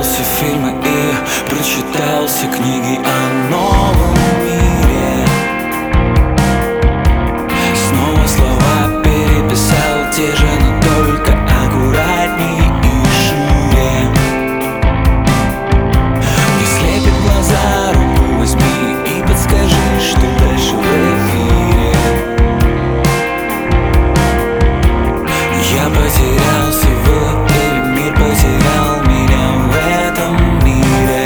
Посмотрелся фильмы и прочитался книги о новом мире. Снова слова переписал те же, но только аккуратней и шире. Не слепит глаза, руку возьми и подскажи, что дальше в эфире. Я потерялся в эфире, мир потерял меня в этом мире.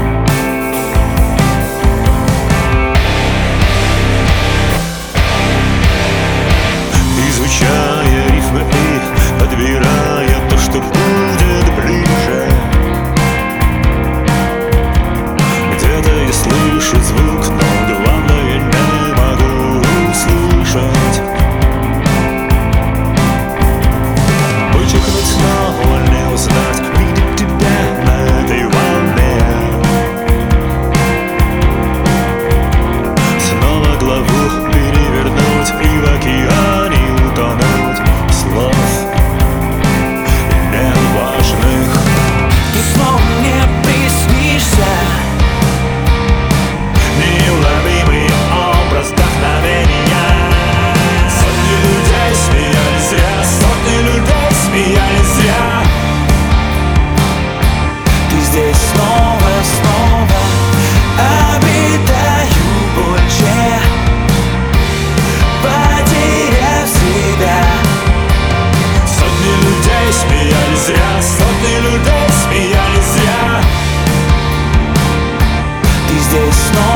Изучая рифмы и подбирая то, что будет ближе. Где-то я слышу звук, но главное не могу услышать. Вычеркнуть снова, не узнать, видеть тебя на этой волне. Снова главу перевернуть и в океане утонуть слов неважных. Ты снова мне приснишься, Неуловимый образ вдохновения. Сотни людей смеялись зря, сотни людей смеялись зря. ты здесь снова, снова. Обитаю больше, потеряв себя. Сотни людей смеялись зря, сотни людей смеялись зря. Ты здесь снова.